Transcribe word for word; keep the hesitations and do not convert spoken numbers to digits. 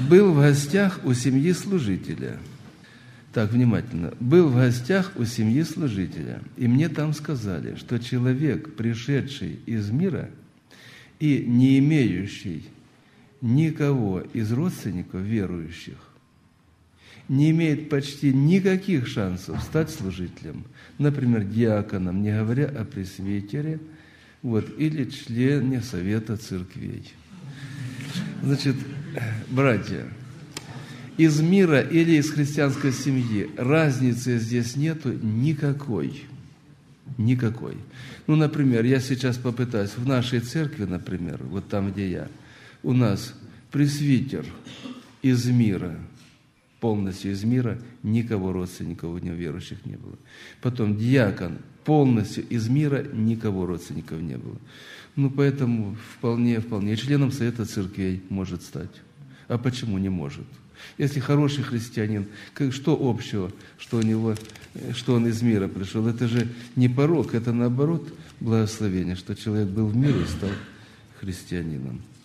был в гостях у семьи служителя. Так, внимательно. Был в гостях у семьи служителя, и мне там сказали, что человек, пришедший из мира и не имеющий никого из родственников верующих, не имеет почти никаких шансов стать служителем, например, диаконом, не говоря о пресвитере, вот, или члене совета церквей. Значит, братья, из мира или из христианской семьи разницы здесь нету никакой. Никакой. Ну, например, я сейчас попытаюсь в нашей церкви, например, вот там, где я, у нас пресвитер из мира, полностью из мира, никого родственников у него верующих не было. Потом диакон полностью из мира, никого родственников не было. Ну, поэтому вполне, вполне членом совета церквей может стать. А почему не может? Если хороший христианин, как, что общего, что у него, что он из мира пришел? Это же не порок, это наоборот благословение, что человек был в мире и стал христианином.